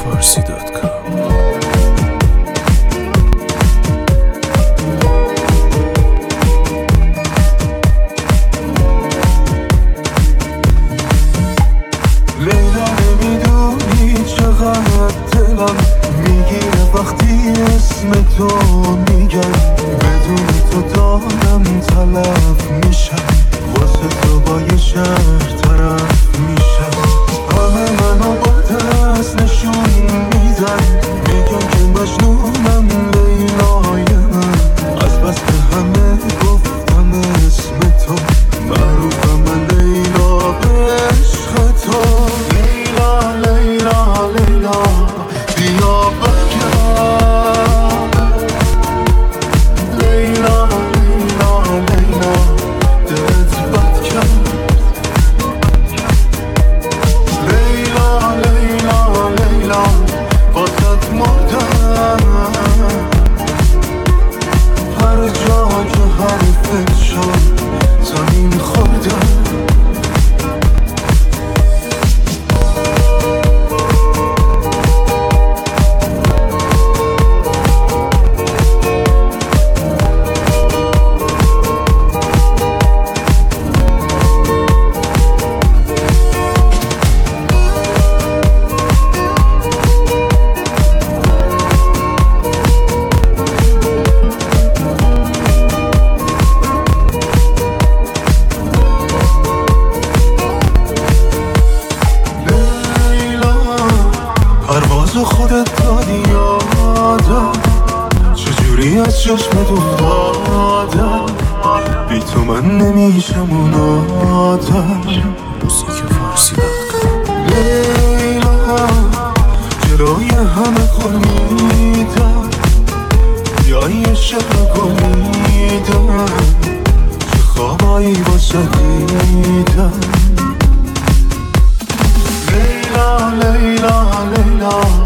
musicfarsi.com. لیلا نمیدونی چقدر دلم میگیره وقتی اسم تو میگم، بدون تو دارم تلف میشم، واسه تو با یه شهر طرف میشم. همه منو با دست نشون میدن، میگن که مجنونم لیلای من، از بس به همه گفتم اسم تو، معروفم من لیلا به عشق تو. لیلا لیلا لیلا بیا بگم، لیلا لیلا لیلا دلت بد کرد. لیلا لیلا لیلا واسه مردم، هر جا که حرفت شد زمین خوردم. پروازو خودت دادی یادم، چجوری از چشمت افتادم، بی تو من نمیشم اون آدم. musicfarsi.com. لیلا جلوی همه قول میدم، یا یه شب گل میدم، چه خوابایی واسه دیدم. لیلا لیلا لیلا